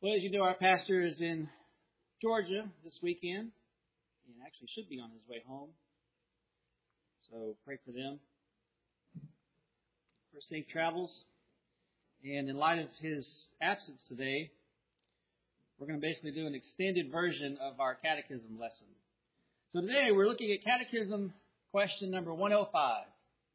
Well, as you know, our pastor is in Georgia this weekend, and actually should be on his way home. So pray for them for safe travels. And in light of his absence today, we're going to basically do an extended version of our catechism lesson. So today we're looking at catechism question number 105.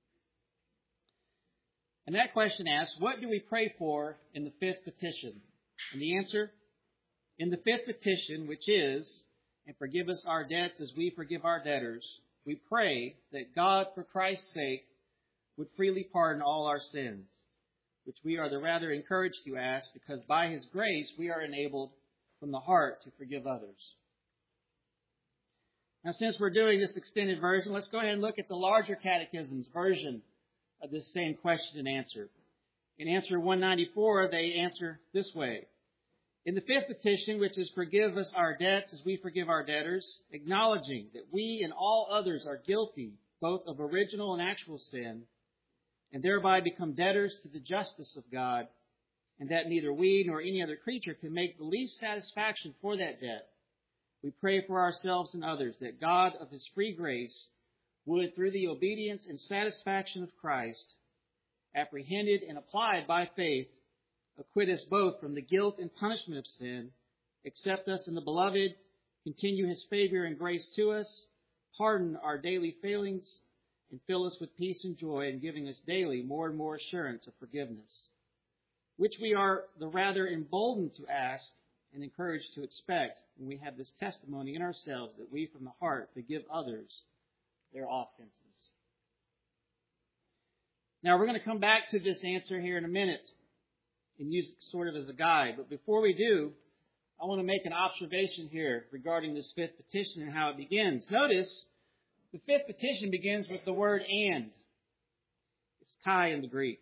And that question asks, what do we pray for in the fifth petition? And the answer, in the fifth petition, which is, and forgive us our debts as we forgive our debtors, we pray that God, for Christ's sake, would freely pardon all our sins, which we are the rather encouraged to ask, because by His grace we are enabled from the heart to forgive others. Now, since we're doing this extended version, let's go ahead and look at the larger catechism's version of this same question and answer. In answer 194, they answer this way. In the fifth petition, which is forgive us our debts as we forgive our debtors, acknowledging that we and all others are guilty both of original and actual sin, and thereby become debtors to the justice of God, and that neither we nor any other creature can make the least satisfaction for that debt, we pray for ourselves and others that God of His free grace would, through the obedience and satisfaction of Christ, apprehended and applied by faith, acquit us both from the guilt and punishment of sin, accept us in the beloved, continue His favor and grace to us, pardon our daily failings, and fill us with peace and joy in giving us daily more and more assurance of forgiveness, which we are the rather emboldened to ask and encouraged to expect when we have this testimony in ourselves that we from the heart forgive others their offenses. Now, we're going to come back to this answer here in a minute and use it sort of as a guide. But before we do, I want to make an observation here regarding this fifth petition and how it begins. Notice, the fifth petition begins with the word and. It's kai in the Greek.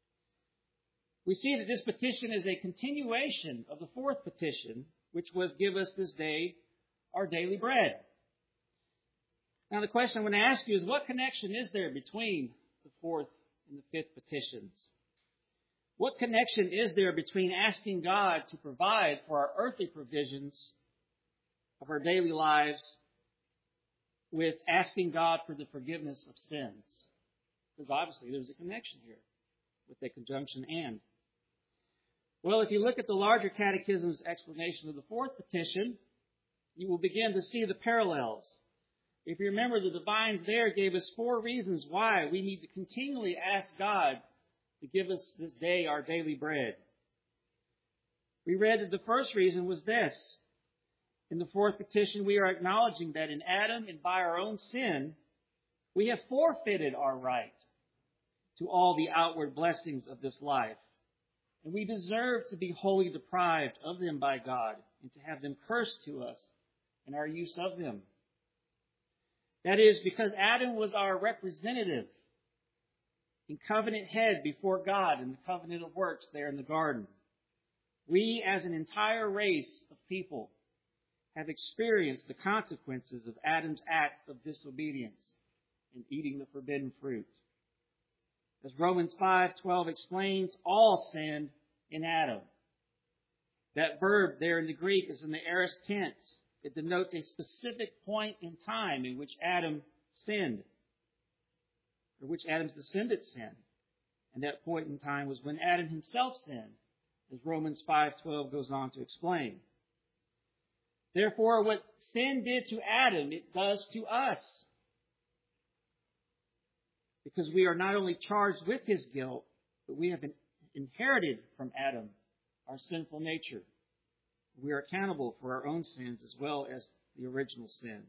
We see that this petition is a continuation of the fourth petition, which was give us this day our daily bread. Now, the question I'm going to ask you is, what connection is there between the fourth and the fifth petitions? What connection is there between asking God to provide for our earthly provisions of our daily lives with asking God for the forgiveness of sins? Because obviously there's a connection here with the conjunction and. Well, if you look at the larger catechism's explanation of the fourth petition, you will begin to see the parallels. If you remember, the divines there gave us 4 reasons why we need to continually ask God to give us this day our daily bread. We read that the first reason was this. In the fourth petition, we are acknowledging that in Adam and by our own sin, we have forfeited our right to all the outward blessings of this life. And we deserve to be wholly deprived of them by God and to have them cursed to us in our use of them. That is because Adam was our representative in covenant head before God in the covenant of works there in the garden. We, as an entire race of people, have experienced the consequences of Adam's act of disobedience in eating the forbidden fruit. As Romans 5:12 explains, all sinned in Adam. That verb there in the Greek is in the aorist tense. It denotes a specific point in time in which Adam sinned, or which Adam's descendants sinned. And that point in time was when Adam himself sinned, as Romans 5:12 goes on to explain. Therefore, what sin did to Adam, it does to us. Because we are not only charged with his guilt, but we have inherited from Adam our sinful nature. We are accountable for our own sins as well as the original sin.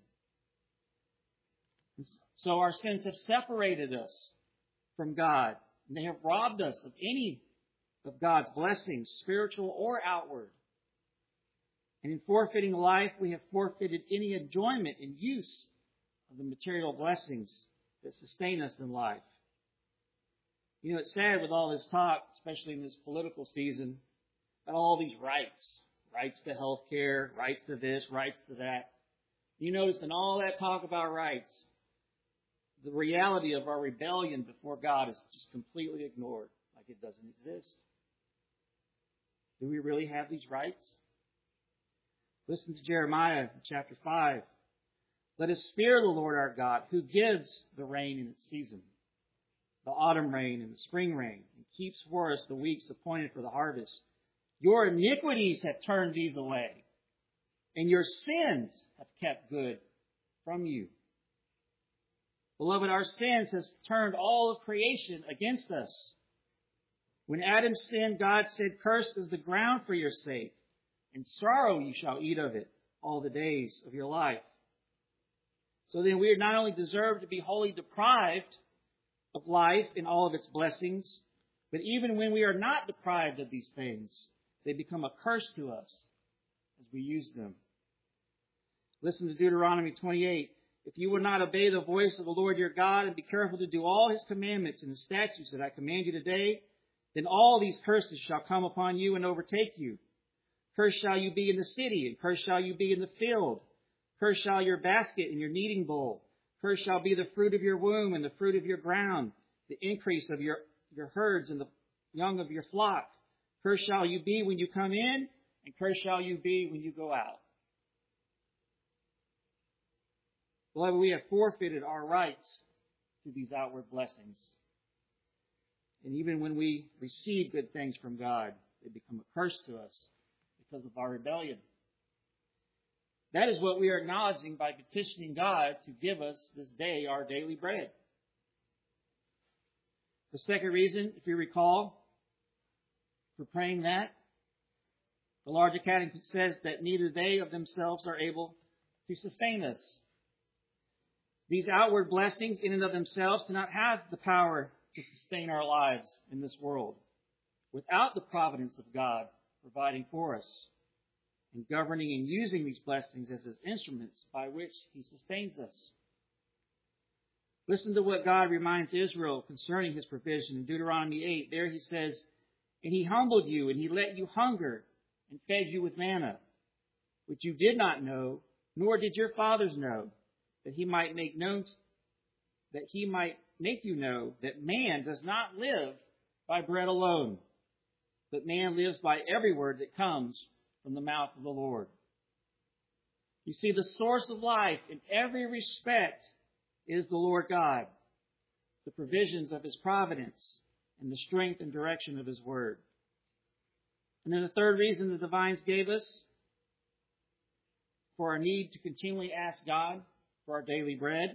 So our sins have separated us from God, and they have robbed us of any of God's blessings, spiritual or outward. And in forfeiting life, we have forfeited any enjoyment and use of the material blessings that sustain us in life. You know, it's sad with all this talk, especially in this political season, about all these rights. Rights to health care, rights to this, rights to that. You notice in all that talk about rights, the reality of our rebellion before God is just completely ignored, like it doesn't exist. Do we really have these rights? Listen to Jeremiah chapter 5. Let us fear the Lord our God, who gives the rain in its season, the autumn rain and the spring rain, and keeps for us the weeks appointed for the harvest. Your iniquities have turned these away, and your sins have kept good from you. Beloved, our sins has turned all of creation against us. When Adam sinned, God said, "Cursed is the ground for your sake, and sorrow you shall eat of it all the days of your life." So then we not only deserve to be wholly deprived of life and all of its blessings, but even when we are not deprived of these things, they become a curse to us as we use them. Listen to Deuteronomy 28. If you will not obey the voice of the Lord your God and be careful to do all his commandments and the statutes that I command you today, then all these curses shall come upon you and overtake you. Cursed shall you be in the city, and cursed shall you be in the field. Cursed shall your basket and your kneading bowl. Cursed shall be the fruit of your womb and the fruit of your ground, the increase of your herds and the young of your flock. Cursed shall you be when you come in, and cursed shall you be when you go out. Beloved, we have forfeited our rights to these outward blessings. And even when we receive good things from God, they become a curse to us because of our rebellion. That is what we are acknowledging by petitioning God to give us this day our daily bread. The second reason, if you recall, for praying that, the larger catechism says that neither they of themselves are able to sustain us. These outward blessings in and of themselves do not have the power to sustain our lives in this world without the providence of God providing for us and governing and using these blessings as his instruments by which he sustains us. Listen to what God reminds Israel concerning his provision in Deuteronomy 8. There he says, "And he humbled you, and he let you hunger, and fed you with manna, which you did not know, nor did your fathers know, that he might make you know that man does not live by bread alone, but man lives by every word that comes from the mouth of the Lord." You see, the source of life in every respect is the Lord God, the provisions of his providence, and the strength and direction of his word. And then the third reason the divines gave us for our need to continually ask God for our daily bread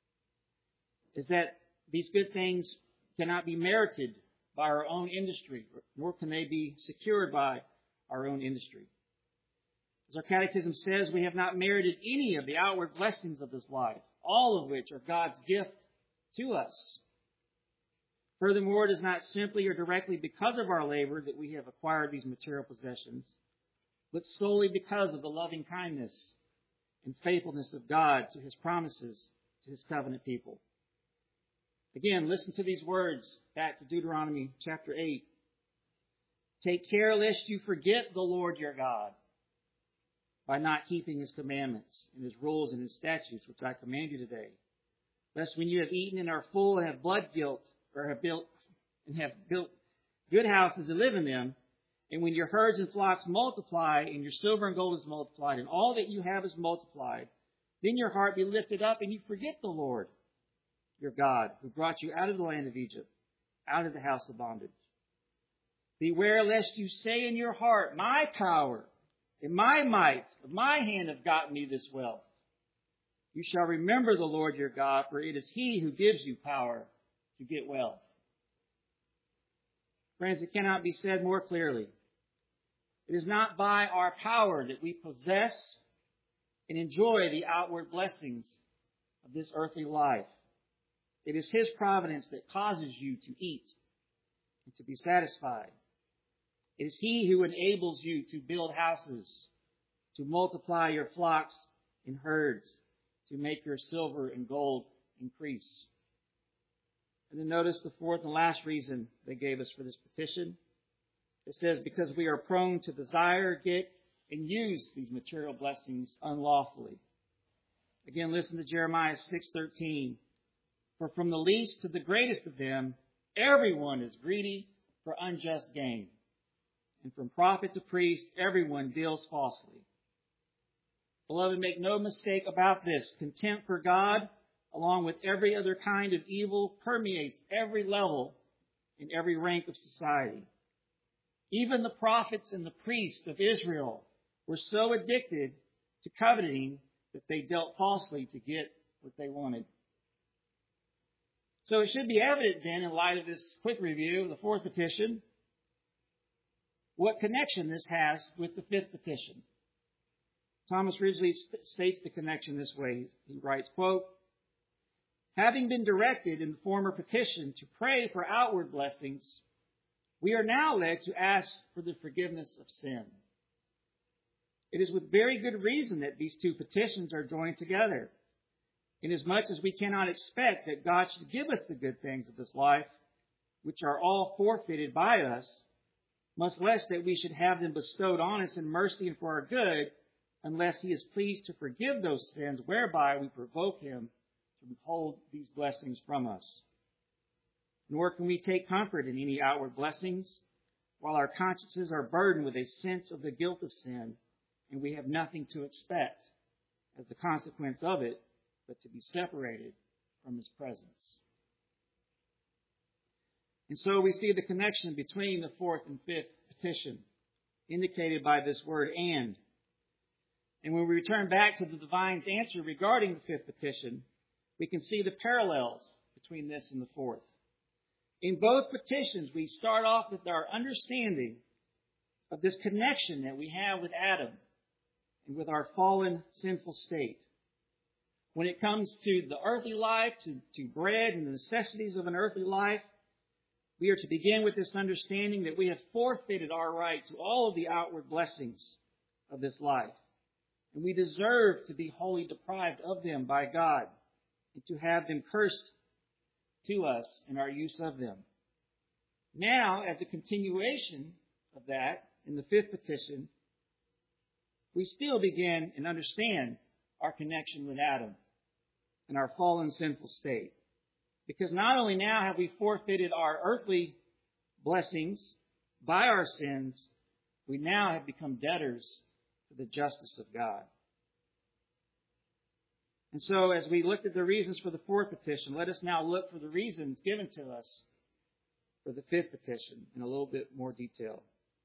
is that these good things cannot be merited by our own industry, nor can they be secured by our own industry. As our catechism says, we have not merited any of the outward blessings of this life, all of which are God's gift to us. Furthermore, it is not simply or directly because of our labor that we have acquired these material possessions, but solely because of the loving kindness and faithfulness of God to his promises to his covenant people. Again, listen to these words back to Deuteronomy chapter 8. "Take care lest you forget the Lord your God by not keeping his commandments and his rules and his statutes, which I command you today. Lest when you have eaten and are full and have blood guilt, or have built good houses and live in them, and when your herds and flocks multiply, and your silver and gold is multiplied, and all that you have is multiplied, then your heart be lifted up, and you forget the Lord your God, who brought you out of the land of Egypt, out of the house of bondage. Beware lest you say in your heart, my power and my might of my hand have gotten me this wealth. You shall remember the Lord your God, for it is he who gives you power to get wealth." Friends, it cannot be said more clearly. It is not by our power that we possess and enjoy the outward blessings of this earthly life. It is his providence that causes you to eat and to be satisfied. It is he who enables you to build houses, to multiply your flocks and herds, to make your silver and gold increase. And then notice the fourth and last reason they gave us for this petition. It says, because we are prone to desire, get, and use these material blessings unlawfully. Again, listen to Jeremiah 6:13. "For from the least to the greatest of them, everyone is greedy for unjust gain, And from prophet to priest, everyone deals falsely. Beloved, make no mistake about this. Contempt for God, along with every other kind of evil, permeates every level in every rank of society. Even the prophets and the priests of Israel were so addicted to coveting that they dealt falsely to get what they wanted. So it should be evident then, in light of this quick review of the fourth petition, what connection this has with the fifth petition. Thomas Ridgely states the connection this way. He writes, quote, having been directed in the former petition to pray for outward blessings, we are now led to ask for the forgiveness of sin. It is with very good reason that these two petitions are joined together, inasmuch as we cannot expect that God should give us the good things of this life, which are all forfeited by us, much less that we should have them bestowed on us in mercy and for our good, unless he is pleased to forgive those sins whereby we provoke him to withhold these blessings from us. Nor can we take comfort in any outward blessings, while our consciences are burdened with a sense of the guilt of sin, and we have nothing to expect as the consequence of it, but to be separated from his presence. And so we see the connection between the fourth and fifth petition, indicated by this word and. And when we return back to the divine's answer regarding the fifth petition, we can see the parallels between this and the fourth. In both petitions, we start off with our understanding of this connection that we have with Adam and with our fallen, sinful state. When it comes to the earthly life, to bread and the necessities of an earthly life, we are to begin with this understanding that we have forfeited our right to all of the outward blessings of this life. And we deserve to be wholly deprived of them by God and to have them cursed to us in our use of them. Now, as a continuation of that, in the fifth petition, we still begin and understand our connection with Adam and our fallen sinful state. Because not only now have we forfeited our earthly blessings by our sins, we now have become debtors to the justice of God. And so as we looked at the reasons for the fourth petition, let us now look for the reasons given to us for the fifth petition in a little bit more detail.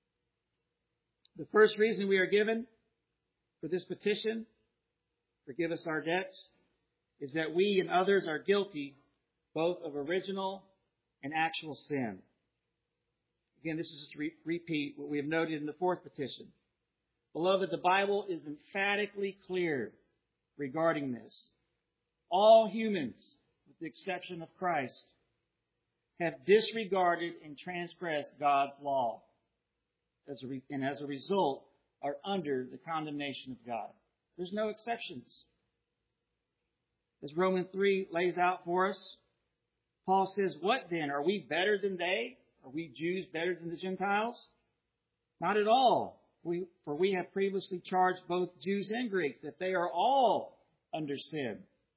The first reason we are given for this petition, forgive us our debts, is that we and others are guilty both of original and actual sin. Again, this is just to repeat what we have noted in the fourth petition. Beloved, the Bible is emphatically clear regarding this. All humans, with the exception of Christ, have disregarded and transgressed God's law, and as a result are under the condemnation of God. There's no exceptions. As Romans 3 lays out for us, Paul says, what then? Are we better than they? Are we Jews better than the Gentiles? Not at all. For we have previously charged both Jews and Greeks that they are all under sin.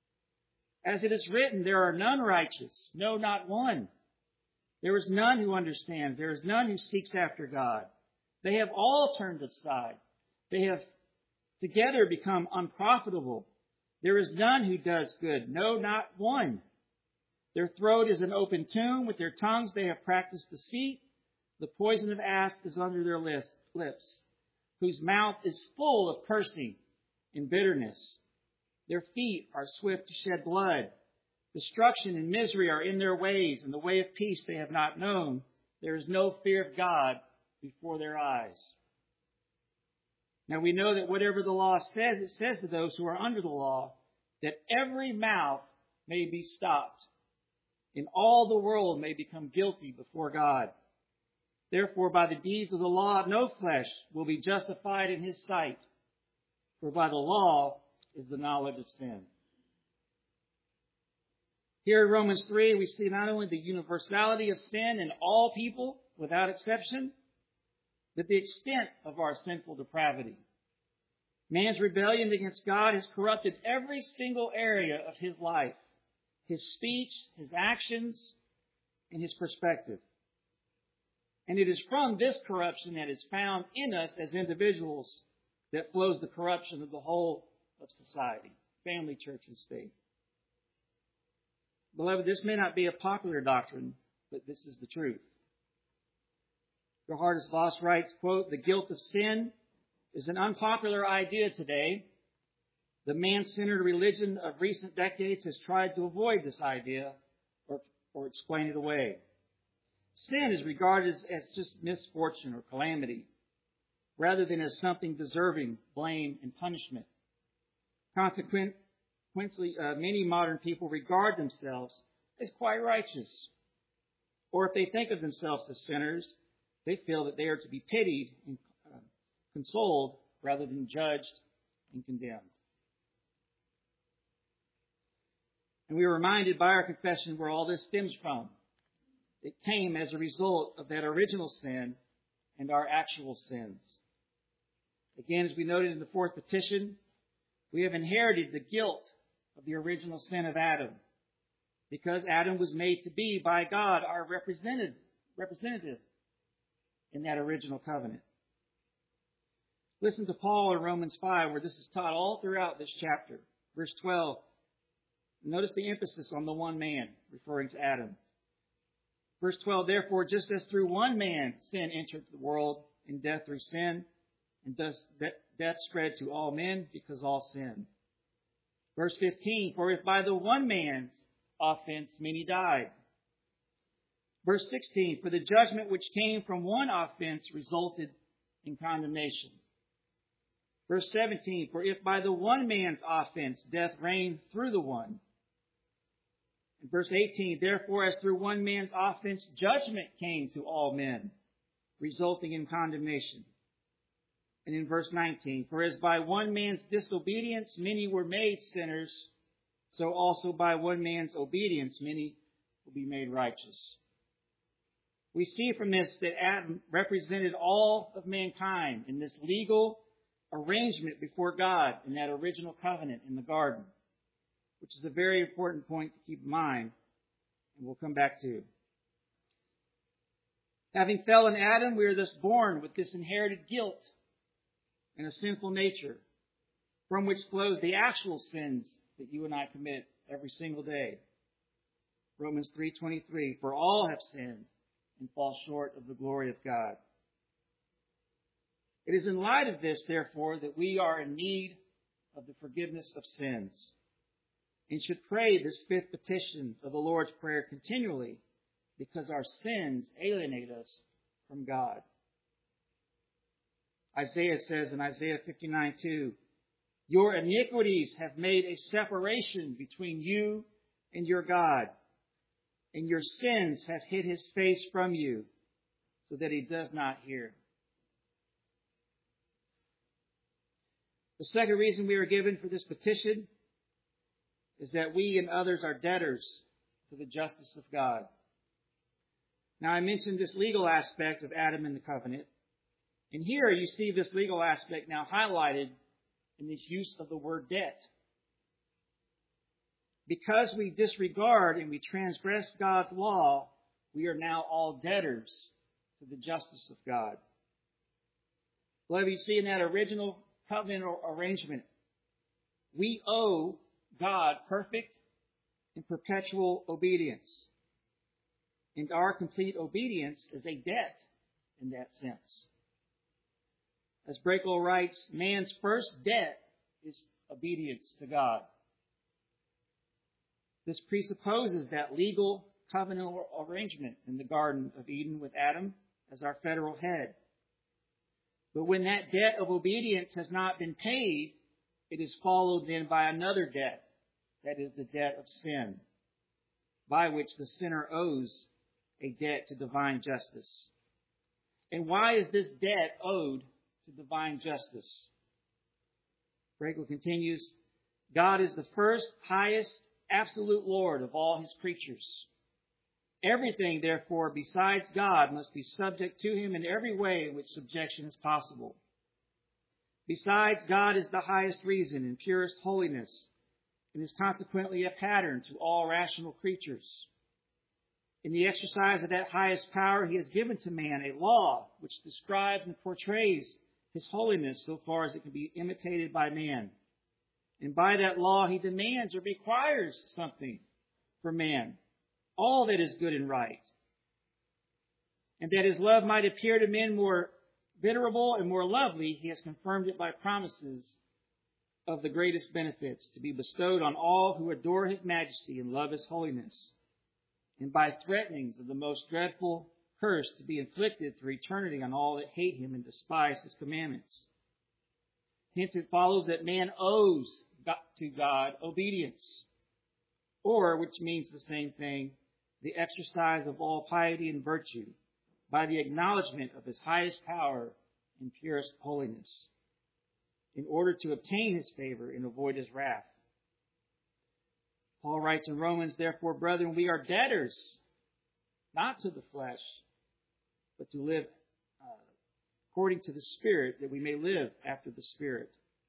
As it is written, there are none righteous, no, not one. There is none who understands. There is none who seeks after God. They have all turned aside. They have together become unprofitable. There is none who does good, no, not one. Their throat is an open tomb. With their tongues they have practiced deceit. The poison of asp is under their lips, whose mouth is full of cursing and bitterness. Their feet are swift to shed blood. Destruction and misery are in their ways, and the way of peace they have not known. There is no fear of God before their eyes. Now we know that whatever the law says, it says to those who are under the law, that every mouth may be stopped, and all the world may become guilty before God. Therefore, by the deeds of the law, no flesh will be justified in his sight, for by the law is the knowledge of sin. Here in Romans 3, we see not only the universality of sin in all people, without exception, but the extent of our sinful depravity. Man's rebellion against God has corrupted every single area of his life, his speech, his actions, and his perspective. And it is from this corruption that is found in us as individuals that flows the corruption of the whole of society, family, church, and state. Beloved, this may not be a popular doctrine, but this is the truth. Geerhardus Vos writes, quote, "The guilt of sin is an unpopular idea today. The man-centered religion of recent decades has tried to avoid this idea or explain it away. Sin is regarded as just misfortune or calamity, rather than as something deserving blame and punishment. Consequently, many modern people regard themselves as quite righteous. Or if they think of themselves as sinners, they feel that they are to be pitied and consoled rather than judged and condemned." And we are reminded by our confession where all this stems from. It came as a result of that original sin and our actual sins. Again, as we noted in the fourth petition, we have inherited the guilt of the original sin of Adam, because Adam was made to be by God our representative in that original covenant. Listen to Paul in Romans 5, where this is taught all throughout this chapter. Verse 12. Notice the emphasis on the one man, referring to Adam. Verse 12, "Therefore, just as through one man sin entered the world, and death through sin, and thus death spread to all men because all sinned." Verse 15, "For if by the one man's offense many died." Verse 16, "For the judgment which came from one offense resulted in condemnation." Verse 17, "For if by the one man's offense death reigned through the one." In verse 18, "Therefore, as through one man's offense judgment came to all men, resulting in condemnation." And in verse 19, "For as by one man's disobedience many were made sinners, so also by one man's obedience many will be made righteous." We see from this that Adam represented all of mankind in this legal arrangement before God in that original covenant in the garden, which is a very important point to keep in mind, and we'll come back to. Having fell in Adam, we are thus born with this inherited guilt and a sinful nature, from which flows the actual sins that you and I commit every single day. Romans 3:23, "For all have sinned and fall short of the glory of God." It is in light of this, therefore, that we are in need of the forgiveness of sins, and should pray this fifth petition of the Lord's Prayer continually, because our sins alienate us from God. Isaiah says in Isaiah 59:2, "Your iniquities have made a separation between you and your God, and your sins have hid his face from you, so that he does not hear." The second reason we are given for this petition is that we and others are debtors to the justice of God. Now, I mentioned this legal aspect of Adam and the covenant, and here you see this legal aspect now highlighted in this use of the word debt. Because we disregard and we transgress God's law, we are now all debtors to the justice of God. Beloved, you see in that original covenant arrangement, we owe God perfect and perpetual obedience. And our complete obedience is a debt in that sense. As Brakel writes, man's first debt is obedience to God. This presupposes that legal covenant arrangement in the Garden of Eden with Adam as our federal head. But when that debt of obedience has not been paid, it is followed then by another debt, that is the debt of sin, by which the sinner owes a debt to divine justice. And why is this debt owed to divine justice? Brakel continues, God is the first, highest, absolute Lord of all his creatures. Everything, therefore, besides God must be subject to him in every way in which subjection is possible. Besides, God is the highest reason and purest holiness, and is consequently a pattern to all rational creatures. In the exercise of that highest power, he has given to man a law which describes and portrays his holiness so far as it can be imitated by man. And by that law, he demands or requires something for man, all that is good and right. And that his love might appear to men more venerable and more lovely, he has confirmed it by promises of the greatest benefits to be bestowed on all who adore his majesty and love his holiness, and by threatenings of the most dreadful curse to be inflicted through eternity on all that hate him and despise his commandments. Hence it follows that man owes to God obedience, or, which means the same thing, the exercise of all piety and virtue, by the acknowledgement of his highest power and purest holiness, in order to obtain his favor and avoid his wrath. Paul writes in Romans, therefore, brethren, we are debtors, not to the flesh, but to live according to the Spirit, that we may live after the Spirit.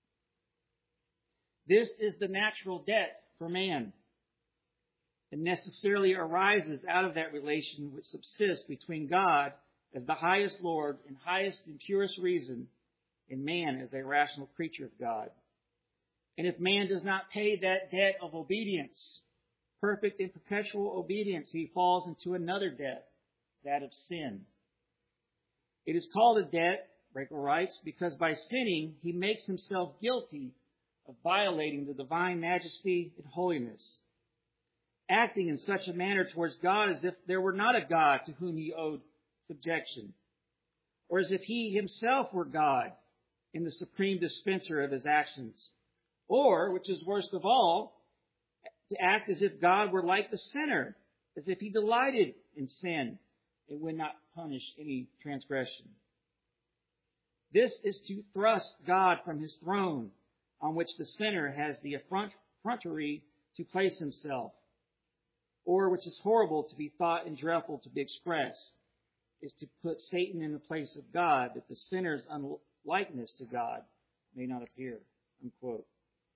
This is the natural debt for man. It necessarily arises out of that relation which subsists between God as the highest Lord and highest and purest reason, and man as a rational creature of God. And if man does not pay that debt of obedience, perfect and perpetual obedience, he falls into another debt, that of sin. It is called a debt, Breaker writes, because by sinning he makes himself guilty of violating the divine majesty and holiness, acting in such a manner towards God as if there were not a God to whom he owed subjection, or as if he himself were God and the supreme dispenser of his actions, or, which is worst of all, to act as if God were like the sinner, as if he delighted in sin and would not punish any transgression. This is to thrust God from his throne, on which the sinner has the effrontery to place himself, or, which is horrible to be thought and dreadful to be expressed, is to put Satan in the place of God, that the sinner's unlikeness to God may not appear. Unquote.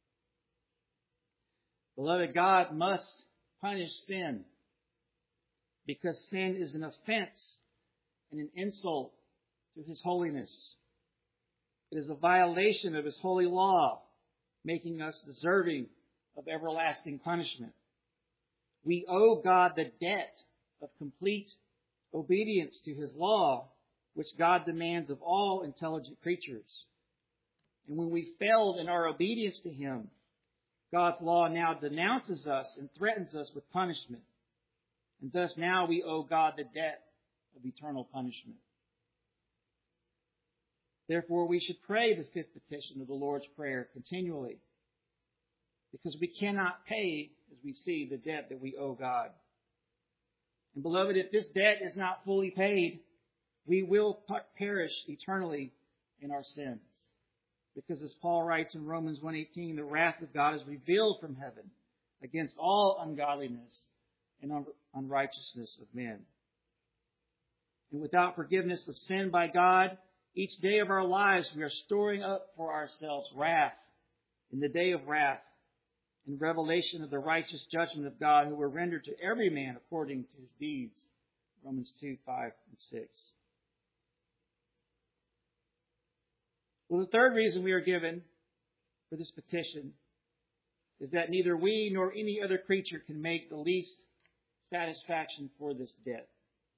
Beloved, God must punish sin, because sin is an offense and an insult to his holiness. It is a violation of his holy law, making us deserving of everlasting punishment. We owe God the debt of complete obedience to his law, which God demands of all intelligent creatures. And when we failed in our obedience to him, God's law now denounces us and threatens us with punishment. And thus now we owe God the debt of eternal punishment. Therefore, we should pray the fifth petition of the Lord's Prayer continually, because we cannot pay, as we see, the debt that we owe God. And beloved, if this debt is not fully paid, we will perish eternally in our sins. Because as Paul writes in Romans 1:18, the wrath of God is revealed from heaven against all ungodliness and unrighteousness of men. And without forgiveness of sin by God, each day of our lives we are storing up for ourselves wrath in the day of wrath, and revelation of the righteous judgment of God, who will render to every man according to his deeds. Romans 2:5 and 6. Well, the third reason we are given for this petition is that neither we nor any other creature can make the least satisfaction for this debt.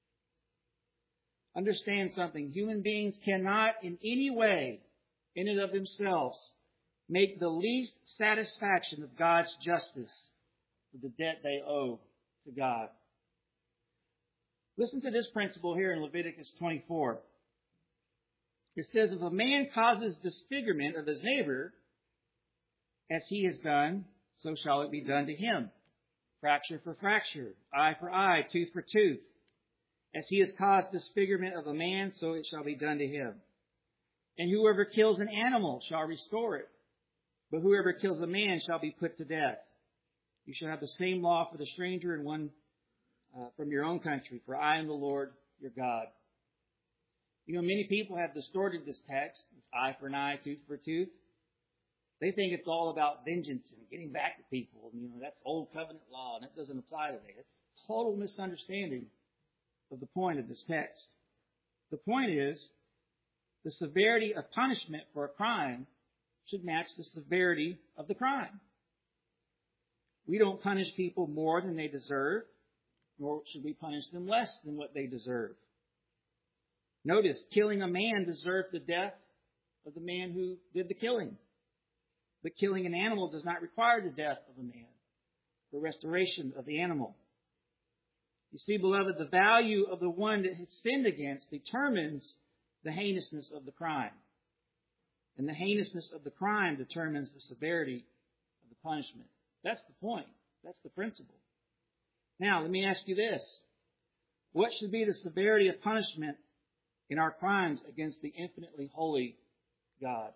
Understand something. Human beings cannot in any way, in and of themselves, make the least satisfaction of God's justice for the debt they owe to God. Listen to this principle here in Leviticus 24. It says, if a man causes disfigurement of his neighbor, as he has done, so shall it be done to him. Fracture for fracture, eye for eye, tooth for tooth. As he has caused disfigurement of a man, so it shall be done to him. And whoever kills an animal shall restore it, but whoever kills a man shall be put to death. You shall have the same law for the stranger and one from your own country, for I am the Lord your God. You know, many people have distorted this text, eye for an eye, tooth for a tooth. They think it's all about vengeance and getting back at people. You know, that's old covenant law, and it doesn't apply today. It's total misunderstanding of the point of this text. The point is, the severity of punishment for a crime should match the severity of the crime. We don't punish people more than they deserve, nor should we punish them less than what they deserve. Notice, killing a man deserves the death of the man who did the killing. But killing an animal does not require the death of a man, the restoration of the animal. You see, beloved, the value of the one that has sinned against determines the heinousness of the crime. And the heinousness of the crime determines the severity of the punishment. That's the point. That's the principle. Now, let me ask you this. What should be the severity of punishment in our crimes against the infinitely holy God?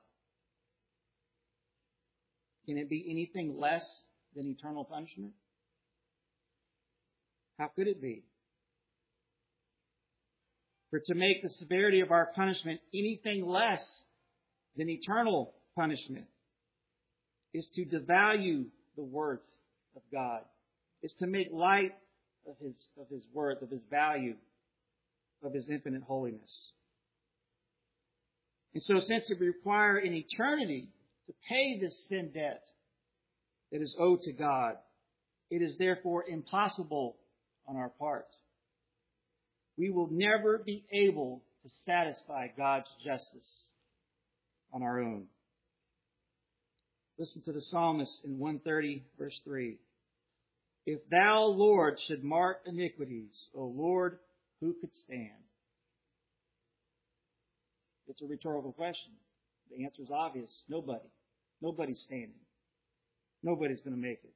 Can it be anything less than eternal punishment? How could it be? For to make the severity of our punishment anything less than eternal punishment is to devalue the worth of God. It's to make light of His worth, of His value, of His infinite holiness. And so since it requires an eternity to pay this sin debt that is owed to God, it is therefore impossible on our part. We will never be able to satisfy God's justice on our own. Listen to the psalmist in 130, verse 3. If thou, Lord, should mark iniquities, O Lord, who could stand? It's a rhetorical question. The answer is obvious. Nobody. Nobody's standing. Nobody's going to make it.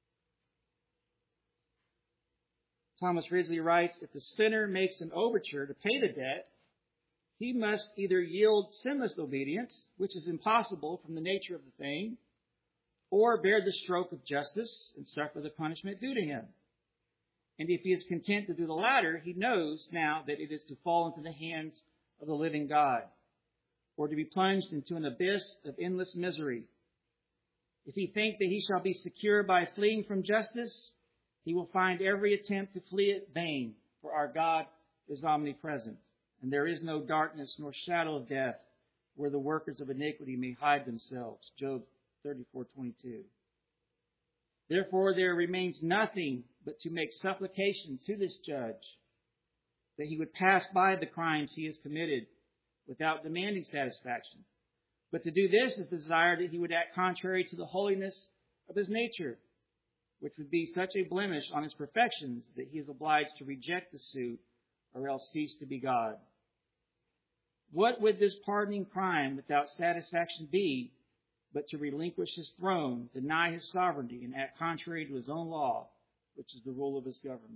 Thomas Ridgely writes, if the sinner makes an overture to pay the debt, he must either yield sinless obedience, which is impossible from the nature of the thing, or bear the stroke of justice and suffer the punishment due to him. And if he is content to do the latter, he knows now that it is to fall into the hands of the living God, or to be plunged into an abyss of endless misery. If he think that he shall be secure by fleeing from justice, he will find every attempt to flee it vain, for our God is omnipresent, and there is no darkness nor shadow of death where the workers of iniquity may hide themselves. Job 34:22. Therefore there remains nothing but to make supplication to this judge that he would pass by the crimes he has committed without demanding satisfaction. But to do this is the desire that he would act contrary to the holiness of his nature, which would be such a blemish on his perfections that he is obliged to reject the suit or else cease to be God. What would this pardoning crime without satisfaction be but to relinquish his throne, deny his sovereignty, and act contrary to his own law, which is the rule of his government?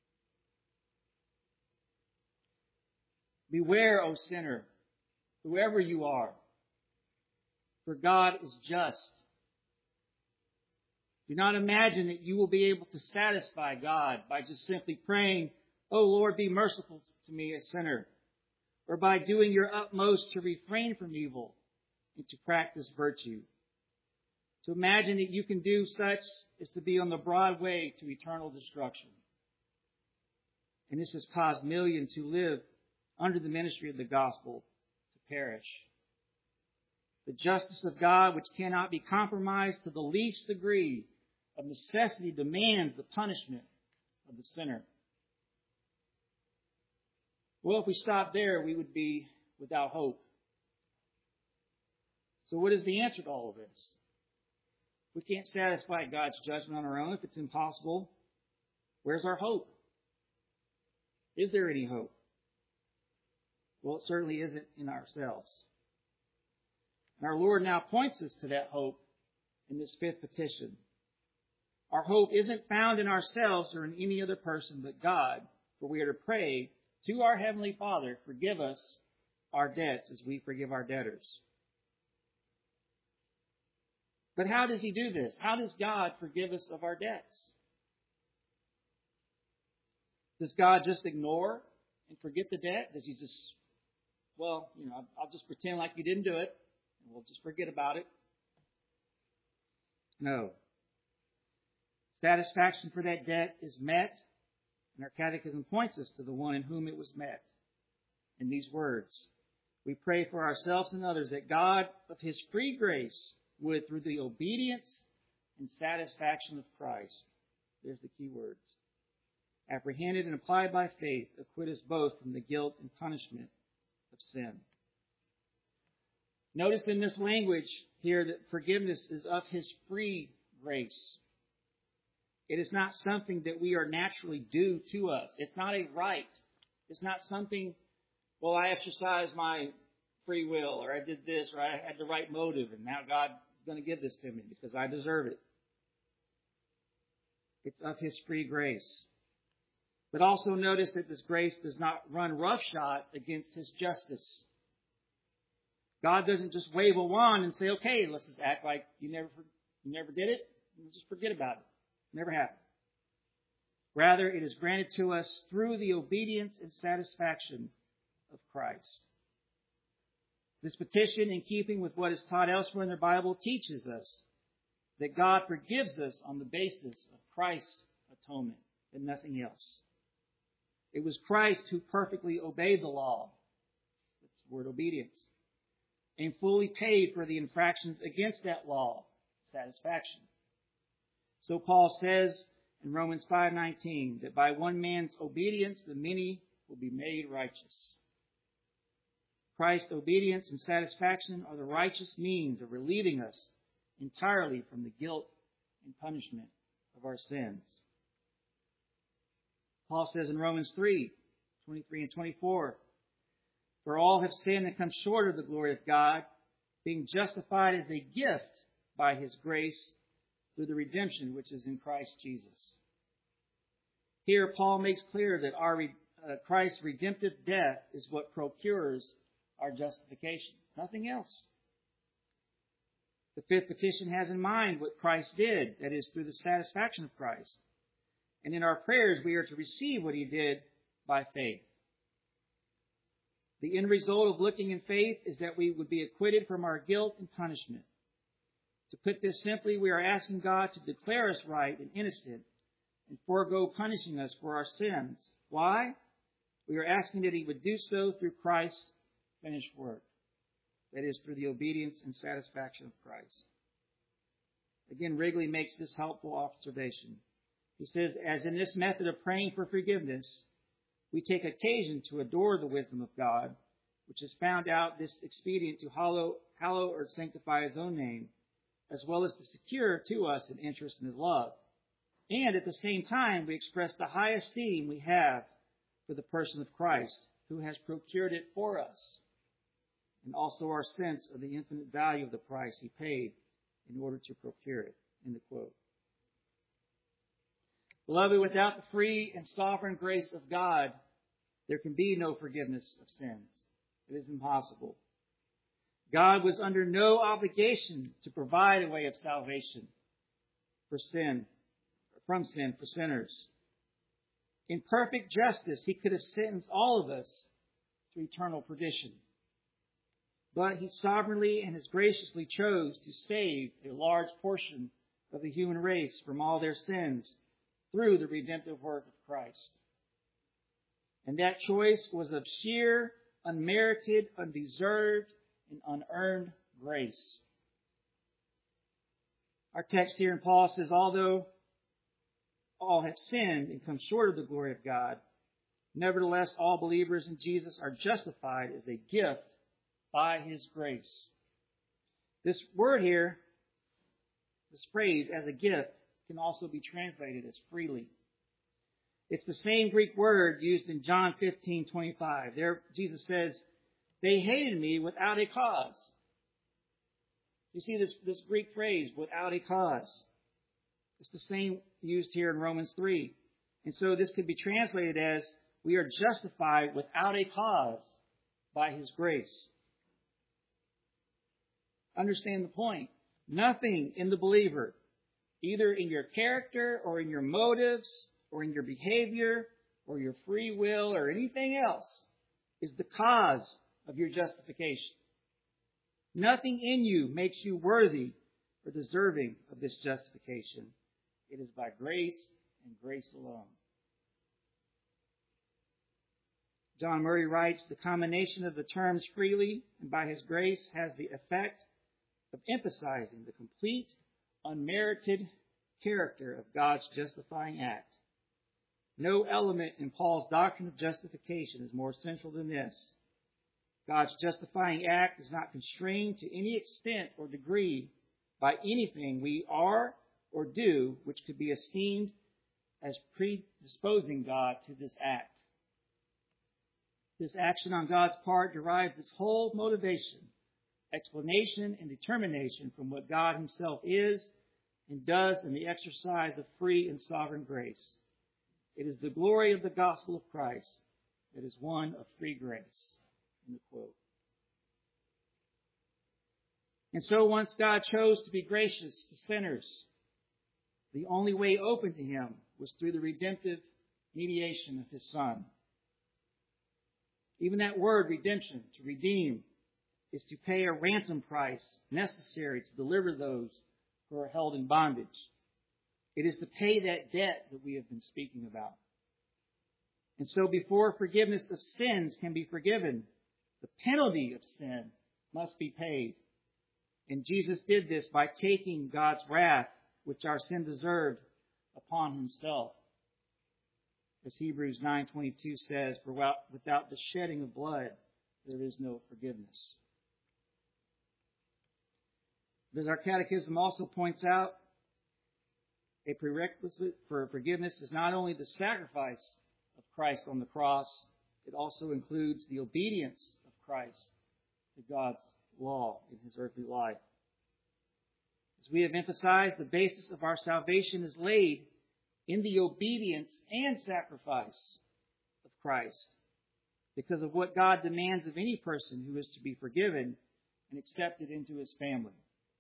Beware, O sinner, whoever you are, for God is just. Do not imagine that you will be able to satisfy God by just simply praying, "Oh Lord, be merciful to me, a sinner," or by doing your utmost to refrain from evil and to practice virtue. To imagine that you can do such is to be on the broad way to eternal destruction. And this has caused millions who live under the ministry of the gospel to perish. The justice of God, which cannot be compromised to the least degree, of necessity demands the punishment of the sinner. Well, if we stop there, we would be without hope. So what is the answer to all of this? We can't satisfy God's judgment on our own. If it's impossible, where's our hope? Is there any hope? Well, it certainly isn't in ourselves. And our Lord now points us to that hope in this fifth petition. Our hope isn't found in ourselves or in any other person but God, for we are to pray to our Heavenly Father, forgive us our debts as we forgive our debtors. But how does He do this? How does God forgive us of our debts? Does God just ignore and forget the debt? Does He just, I'll just pretend like you didn't do it, and we'll just forget about it? No. Satisfaction for that debt is met And our catechism points us to the one in whom it was met in these words. We pray for ourselves and others that God of His free grace would, through the obedience and satisfaction of Christ, there's the key words, apprehended and applied by faith, acquit us both from the guilt and punishment of sin. Notice in this language here that forgiveness is of His free grace. It is not something that we are naturally due to us. It's not a right. It's not something, well, I exercised my free will, or I did this, or I had the right motive, and now God's going to give this to me because I deserve it. It's of His free grace. But also notice that this grace does not run roughshod against His justice. God doesn't just wave a wand and say, okay, let's just act like you never did it. Just forget about it. Never happened. Rather, it is granted to us through the obedience and satisfaction of Christ. This petition, in keeping with what is taught elsewhere in the Bible, teaches us that God forgives us on the basis of Christ's atonement and nothing else. It was Christ who perfectly obeyed the law. That's the word obedience. And fully paid for the infractions against that law, satisfaction. So Paul says in Romans 5:19 that by one man's obedience the many will be made righteous. Christ's obedience and satisfaction are the righteous means of relieving us entirely from the guilt and punishment of our sins. Paul says in Romans 3:23 and 24, for all have sinned and come short of the glory of God, being justified as a gift by His grace through the redemption which is in Christ Jesus. Here, Paul makes clear that Christ's redemptive death is what procures our justification. Nothing else. The fifth petition has in mind what Christ did, that is, through the satisfaction of Christ. And in our prayers, we are to receive what He did by faith. The end result of looking in faith is that we would be acquitted from our guilt and punishment. To put this simply, we are asking God to declare us right and innocent and forego punishing us for our sins. Why? We are asking that He would do so through Christ's finished work. That is, through the obedience and satisfaction of Christ. Again, Wrigley makes this helpful observation. He says, as in this method of praying for forgiveness, we take occasion to adore the wisdom of God, which has found out this expedient to hallow or sanctify His own name, as well as to secure to us an interest in His love. And at the same time, we express the high esteem we have for the person of Christ, who has procured it for us, and also our sense of the infinite value of the price He paid in order to procure it. End of quote. Beloved, without the free and sovereign grace of God, there can be no forgiveness of sins. It is impossible. God was under no obligation to provide a way of salvation from sin for sinners. In perfect justice, He could have sentenced all of us to eternal perdition. But He sovereignly and graciously chose to save a large portion of the human race from all their sins through the redemptive work of Christ. And that choice was of sheer, unmerited, undeserved, and unearned grace. Our text here in Paul says, although all have sinned and come short of the glory of God, nevertheless all believers in Jesus are justified as a gift by His grace. This word here, this phrase, as a gift, can also be translated as freely. It's the same Greek word used in John 15:25. There, Jesus says, they hated me without a cause. So you see this Greek phrase, without a cause. It's the same used here in Romans 3. And so this could be translated as, we are justified without a cause by His grace. Understand the point. Nothing in the believer, either in your character or in your motives or in your behavior or your free will or anything else, is the cause of your justification. Nothing in you makes you worthy or deserving of this justification. It is by grace and grace alone. John Murray writes, the combination of the terms freely and by his grace has the effect of emphasizing the complete, unmerited character of God's justifying act. No element in Paul's doctrine of justification is more central than this. God's justifying act is not constrained to any extent or degree by anything we are or do which could be esteemed as predisposing God to this act. This action on God's part derives its whole motivation, explanation, and determination from what God himself is and does in the exercise of free and sovereign grace. It is the glory of the gospel of Christ that is one of free grace. End quote. And so once God chose to be gracious to sinners, the only way open to him was through the redemptive mediation of his Son. Even that word, redemption, to redeem, is to pay a ransom price necessary to deliver those who are held in bondage. It is to pay that debt that we have been speaking about. And so before forgiveness of sins can be forgiven, the penalty of sin must be paid. And Jesus did this by taking God's wrath, which our sin deserved, upon himself. As Hebrews 9:22 says, for without the shedding of blood, there is no forgiveness. As our catechism also points out, a prerequisite for forgiveness is not only the sacrifice of Christ on the cross, it also includes the obedience of Christ to God's law in his earthly life. As we have emphasized, the basis of our salvation is laid in the obedience and sacrifice of Christ because of what God demands of any person who is to be forgiven and accepted into his family.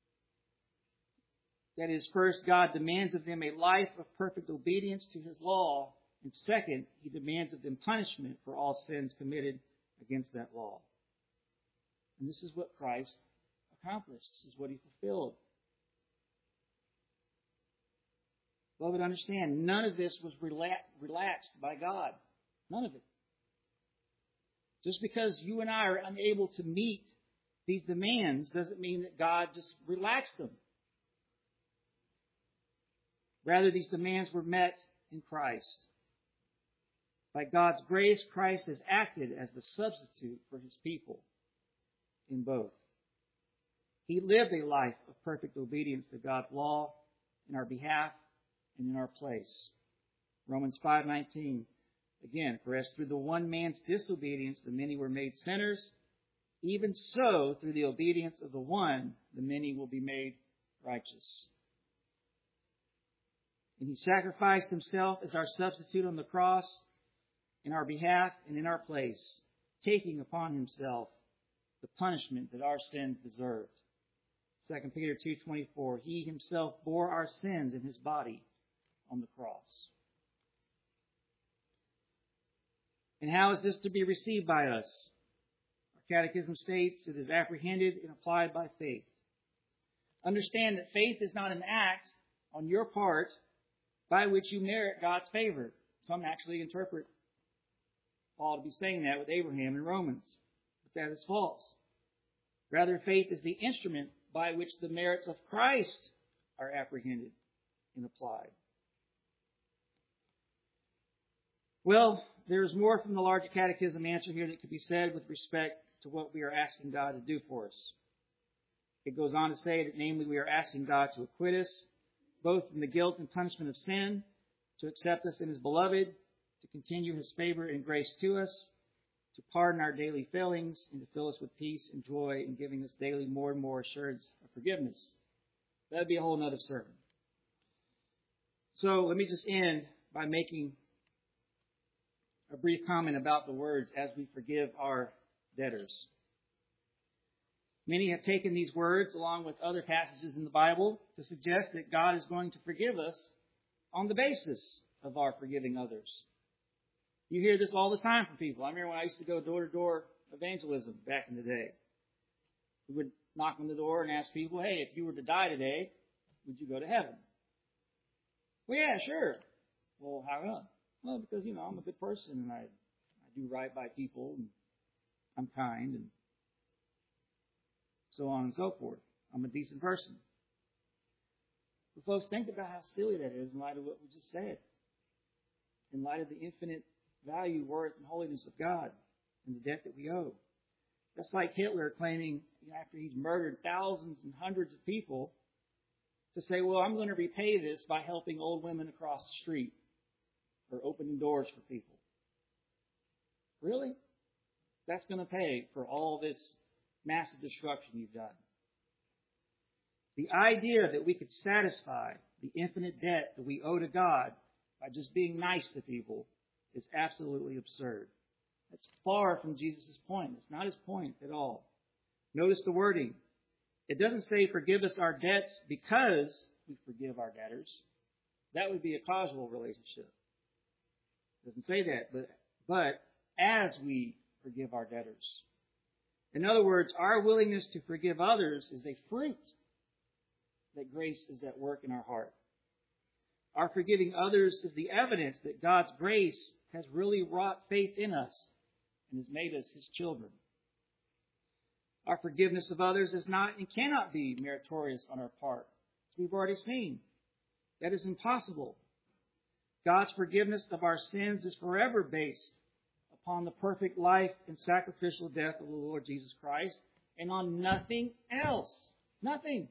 That is, first, God demands of them a life of perfect obedience to his law, and second, he demands of them punishment for all sins committed against that law. And this is what Christ accomplished. This is what he fulfilled. Beloved, understand, none of this was relaxed by God. None of it. Just because you and I are unable to meet these demands doesn't mean that God just relaxed them. Rather, these demands were met in Christ. By God's grace, Christ has acted as the substitute for his people in both. He lived a life of perfect obedience to God's law in our behalf and in our place. Romans 5:19, again, for as through the one man's disobedience the many were made sinners, even so through the obedience of the one the many will be made righteous. And he sacrificed himself as our substitute on the cross in our behalf and in our place, taking upon himself the punishment that our sins deserved. 2 Peter 2:24, he himself bore our sins in his body on the cross. And how is this to be received by us? Our catechism states it is apprehended and applied by faith. Understand that faith is not an act on your part by which you merit God's favor. Some actually interpret Paul to be saying that with Abraham in Romans, but that is false. Rather, faith is the instrument by which the merits of Christ are apprehended and applied. Well, there is more from the larger catechism answer here that could be said with respect to what we are asking God to do for us. It goes on to say that, namely, we are asking God to acquit us, both from the guilt and punishment of sin, to accept us in his beloved, to continue his favor and grace to us, to pardon our daily failings, and to fill us with peace and joy in giving us daily more and more assurance of forgiveness. That would be a whole other sermon. So let me just end by making a brief comment about the words, as we forgive our debtors. Many have taken these words, along with other passages in the Bible, to suggest that God is going to forgive us on the basis of our forgiving others. You hear this all the time from people. I remember when I used to go door-to-door evangelism back in the day. We would knock on the door and ask people, hey, if you were to die today, would you go to heaven? Well, yeah, sure. Well, how come? Well, because, I'm a good person and I do right by people, and I'm kind, and so on and so forth. I'm a decent person. But folks, think about how silly that is in light of what we just said. In light of the infinite value, worth, and holiness of God and the debt that we owe. That's like Hitler claiming, after he's murdered thousands and hundreds of people, to say, well, I'm going to repay this by helping old women across the street or opening doors for people. Really? That's going to pay for all this massive destruction you've done. The idea that we could satisfy the infinite debt that we owe to God by just being nice to people is absolutely absurd. That's far from Jesus' point. It's not his point at all. Notice the wording. It doesn't say forgive us our debts because we forgive our debtors. That would be a causal relationship. It doesn't say that, but as we forgive our debtors. In other words, our willingness to forgive others is a fruit that grace is at work in our heart. Our forgiving others is the evidence that God's grace has really wrought faith in us and has made us his children. Our forgiveness of others is not and cannot be meritorious on our part, as we've already seen. That is impossible. God's forgiveness of our sins is forever based upon the perfect life and sacrificial death of the Lord Jesus Christ and on nothing else. Nothing.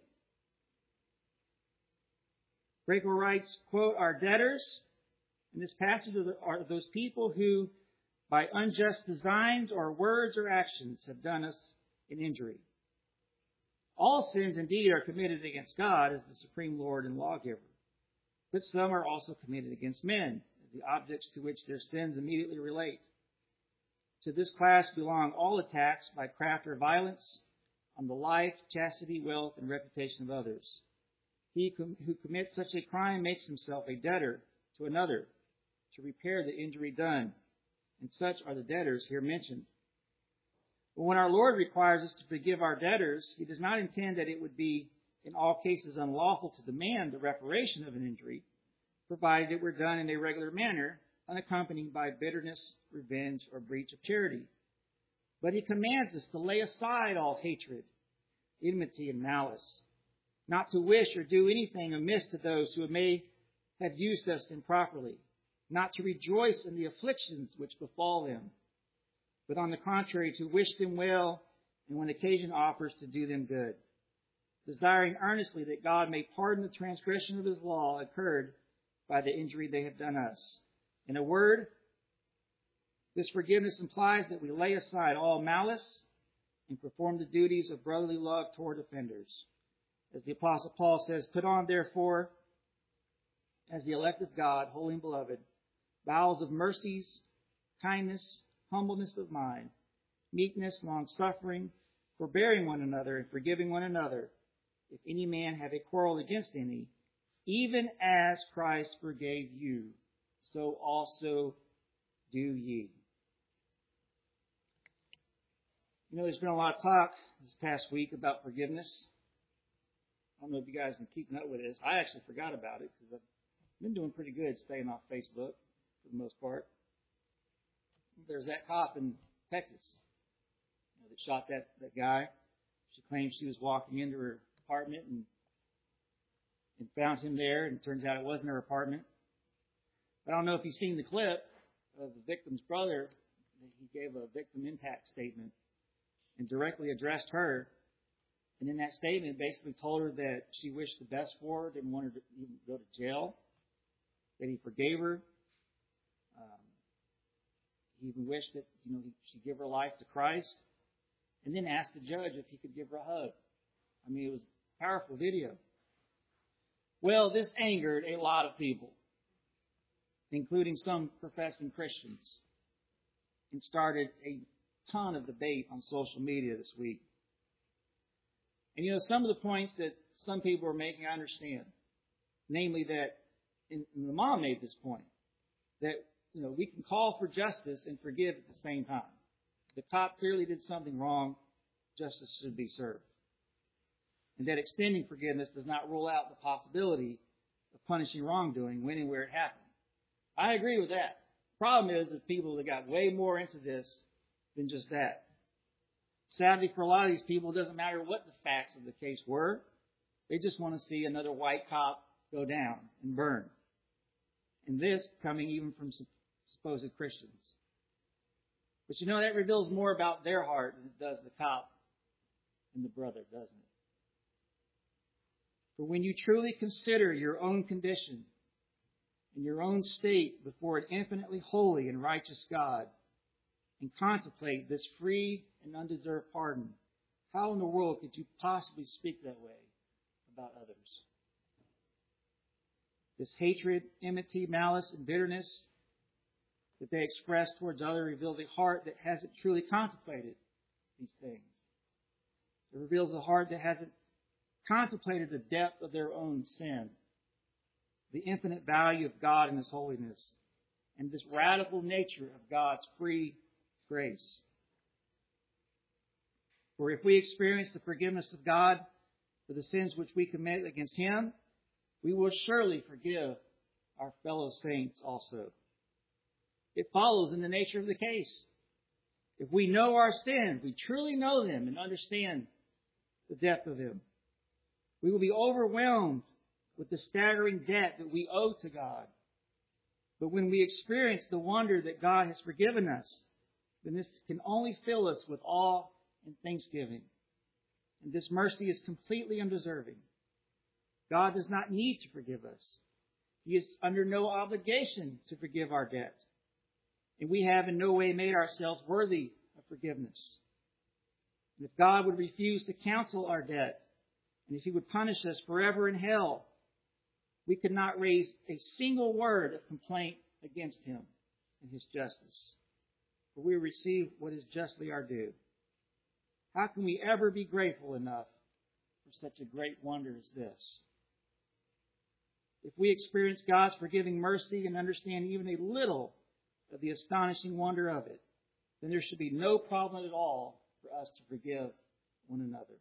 Breaker writes, quote, our debtors in this passage are those people who, by unjust designs or words or actions, have done us an injury. All sins indeed are committed against God as the supreme Lord and lawgiver, but some are also committed against men, as the objects to which their sins immediately relate. To this class belong all attacks by craft or violence on the life, chastity, wealth, and reputation of others. He who commits such a crime makes himself a debtor to another to repair the injury done, and such are the debtors here mentioned. But when our Lord requires us to forgive our debtors, he does not intend that it would be in all cases unlawful to demand the reparation of an injury, provided it were done in a regular manner, unaccompanied by bitterness, revenge, or breach of charity. But he commands us to lay aside all hatred, enmity, and malice, not to wish or do anything amiss to those who may have used us improperly, not to rejoice in the afflictions which befall them, but on the contrary to wish them well, and when occasion offers, to do them good, desiring earnestly that God may pardon the transgression of his law incurred by the injury they have done us. In a word, this forgiveness implies that we lay aside all malice and perform the duties of brotherly love toward offenders. As the Apostle Paul says, put on, therefore, as the elect of God, holy and beloved, bowels of mercies, kindness, humbleness of mind, meekness, long-suffering, forbearing one another and forgiving one another, if any man have a quarrel against any, even as Christ forgave you, so also do ye. There's been a lot of talk this past week about forgiveness. I don't know if you guys have been keeping up with this. I actually forgot about it because I've been doing pretty good staying off Facebook for the most part. There's that cop in Texas that shot that guy. She claims she was walking into her apartment and found him there, and it turns out it wasn't her apartment. I don't know if you've seen the clip of the victim's brother. He gave a victim impact statement and directly addressed her. And in that statement, basically told her that she wished the best for her, didn't want her to even go to jail, that he forgave her. He even wished that she'd give her life to Christ, and then asked the judge if he could give her a hug. I mean, it was a powerful video. Well, this angered a lot of people, including some professing Christians, and started a ton of debate on social media this week. And some of the points that some people are making, I understand. Namely that, and the mom made this point, that, we can call for justice and forgive at the same time. The cop clearly did something wrong, justice should be served. And that extending forgiveness does not rule out the possibility of punishing wrongdoing when and where it happened. I agree with that. Problem is people that got way more into this than just that. Sadly, for a lot of these people, it doesn't matter what the facts of the case were. They just want to see another white cop go down and burn. And this coming even from supposed Christians. But you know, that reveals more about their heart than it does the cop and the brother, doesn't it? For when you truly consider your own condition and your own state before an infinitely holy and righteous God, and contemplate this free and undeserved pardon, how in the world could you possibly speak that way about others? This hatred, enmity, malice, and bitterness that they express towards others reveals a heart that hasn't truly contemplated these things. It reveals a heart that hasn't contemplated the depth of their own sin, the infinite value of God and His holiness, and this radical nature of God's free grace. For if we experience the forgiveness of God for the sins which we commit against Him, we will surely forgive our fellow saints also. It follows in the nature of the case. If we know our sins, we truly know them and understand the depth of them, we will be overwhelmed with the staggering debt that we owe to God. But when we experience the wonder that God has forgiven us, then this can only fill us with awe and thanksgiving. And this mercy is completely undeserving. God does not need to forgive us. He is under no obligation to forgive our debt. And we have in no way made ourselves worthy of forgiveness. And if God would refuse to cancel our debt, and if He would punish us forever in hell, we could not raise a single word of complaint against Him and His justice. For we receive what is justly our due. How can we ever be grateful enough for such a great wonder as this? If we experience God's forgiving mercy and understand even a little of the astonishing wonder of it, then there should be no problem at all for us to forgive one another.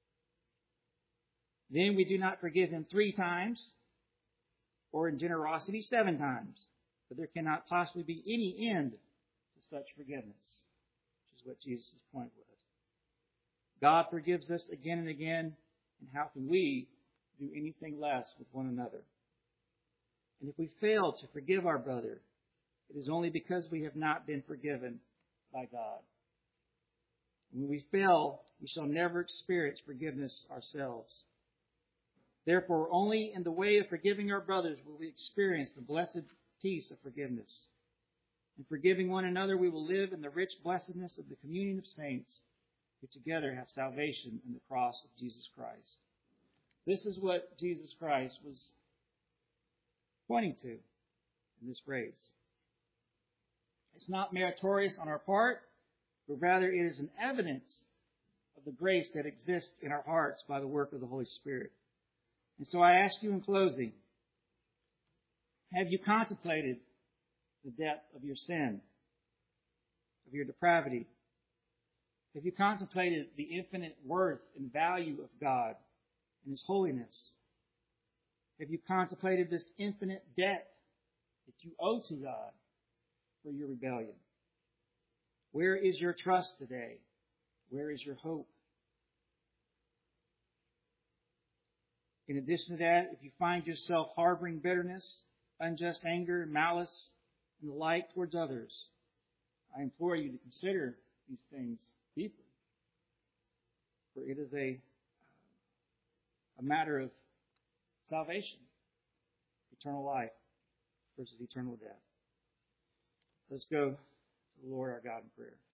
Then we do not forgive him 3 times, or in generosity 7 times. But there cannot possibly be any end to such forgiveness, which is what Jesus' point was. God forgives us again and again, and how can we do anything less with one another? And if we fail to forgive our brother, it is only because we have not been forgiven by God. When we fail, we shall never experience forgiveness ourselves. Therefore, only in the way of forgiving our brothers will we experience the blessed peace of forgiveness. In forgiving one another, we will live in the rich blessedness of the communion of saints, who together have salvation in the cross of Jesus Christ. This is what Jesus Christ was pointing to in this phrase. It's not meritorious on our part, but rather it is an evidence of the grace that exists in our hearts by the work of the Holy Spirit. And so I ask you in closing, have you contemplated the depth of your sin, of your depravity? Have you contemplated the infinite worth and value of God and His holiness? Have you contemplated this infinite debt that you owe to God for your rebellion? Where is your trust today? Where is your hope? In addition to that, if you find yourself harboring bitterness, unjust anger, malice, and the like towards others, I implore you to consider these things deeply. For it is a matter of salvation, eternal life versus eternal death. Let's go to the Lord our God in prayer.